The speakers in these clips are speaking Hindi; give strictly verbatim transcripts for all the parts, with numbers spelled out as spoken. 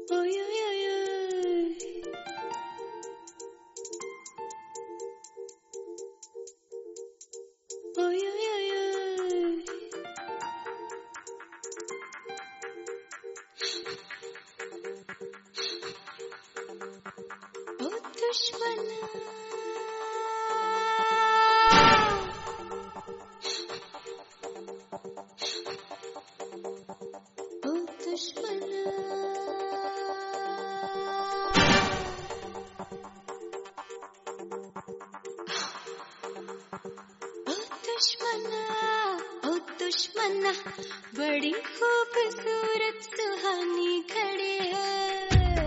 बड़ी खूबसूरत सुहानी खड़ी है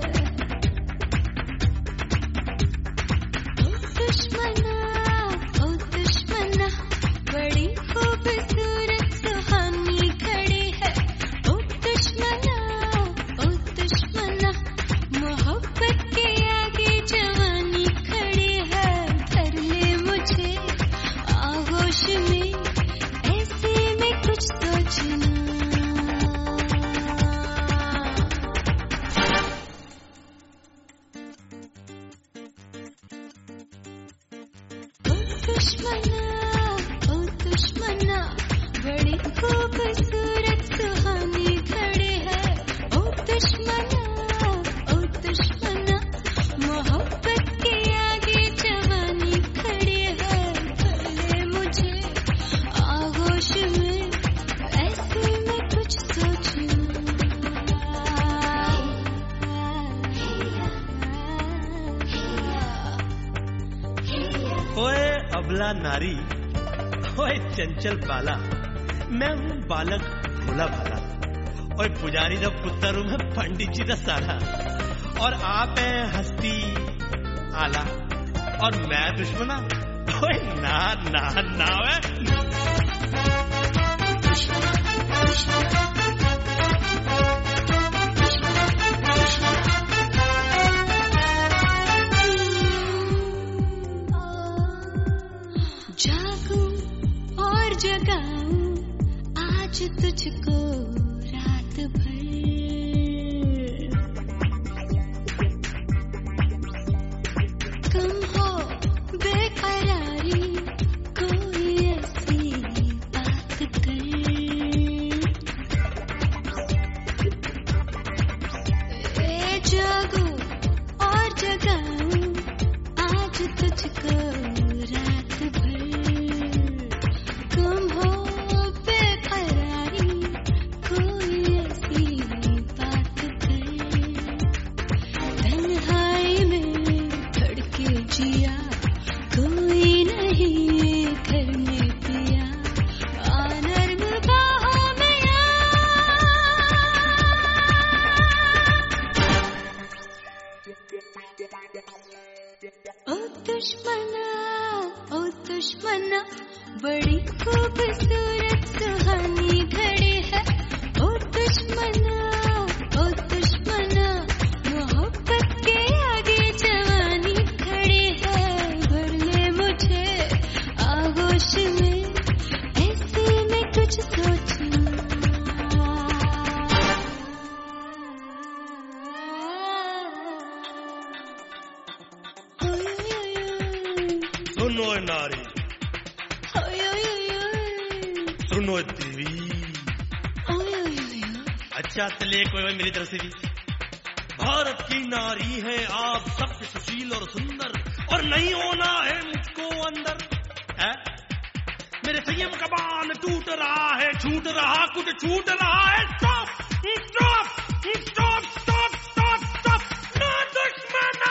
ओ दुश्मना ओ दुश्मना बड़ी खूबसूरत सुहानी खड़ी है ओ दुश्मना ओ दुश्मना मोहब्बत के आगे जवानी खड़ी है धर ले मुझे आगोश में ऐसे में कुछ सोचना दुश्मना ओ दुश्मना बड़ी खूबसूरत सुहानी खड़ी है ओ दुश्मना ओ दुश्मना मोहब्बत के आगे जवानी खड़ी है धर ले मुझे आगोश में ऐसे में कुछ सोचना ओए अबला नारी, ओए चंचल बाला, मैं हूँ बालक भोला भाला। ओए पुजारी दा पुत्र हूँ मैं पंडित जी दा साला, और आप है हस्ती आला और मैं दुश्मना। ओए ना ना ना वे जागूं और जगाऊं आज तुझको रात भर कम हो बेकरारी कोई ऐसी बात कर ए जागूं और जगाऊं आज तुझको रात भर कम हो बेकरारी कोई ऐसी बात कर तन्हाई में धड़के जिया कोई नहीं घर में पिया आ नर्म बाहों में ओ दुश्मना ओ दुश्मना बड़ी खूबसूरत सुहानी घड़ी है ओ दुश्मना ओ दुश्मना मोहब्बत के आगे जवानी खड़ी है भर ले मुझे आगोश में ऐसे में कुछ सोचना सुनो नारी, सुनो देवी। अच्छा चलिए कोई मेरी तरफ से भी। भारत की नारी है आप सत्य सुशील और सुंदर, और नहीं होना है मुझको अंदर है? मेरे संयम का बांध टूट रहा है, छूट रहा कुछ छूट रहा है। Stop stop stop stop stop stop no दुश्मना।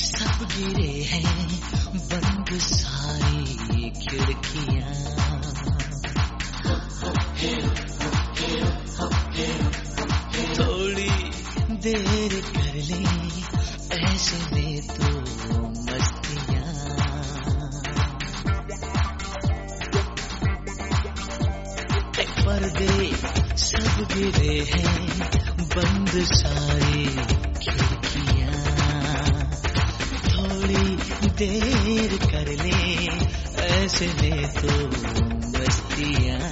सब गिरे हैं बंद सारी खिड़कियां, थोड़ी देर कर ले ऐसे में तो मस्तियां, पर्दे सब गिरे हैं बंद सारी खिड़कियां, थोड़ी देर कर ले ऐसे में तो मस्तियां,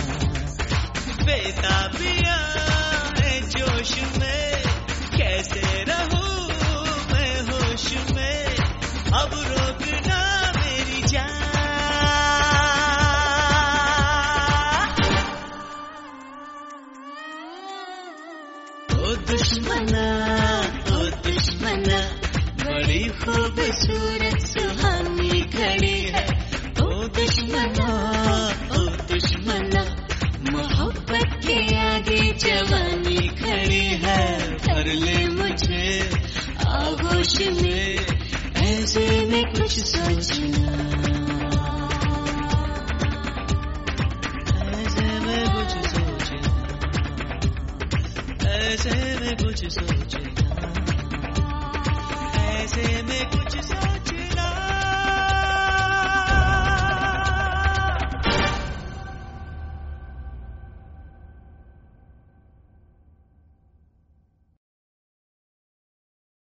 बेताबियां है जोश में कैसे रहूं मैं होश में, अब रोकना मेरी जान। ओ दुश्मना ओ दुश्मना बड़ी खूबसूरत सुहानी घड़ी है, ओ दुश्मना ओ दुश्मना मोहब्बत के आगे जवानी खड़ी है, कर ले मुझे आगोश में ऐसे में कुछ सोचना, ऐसे में कुछ सोचना, ऐसे में कुछ सोचना, ऐसे में कुछ सोचना।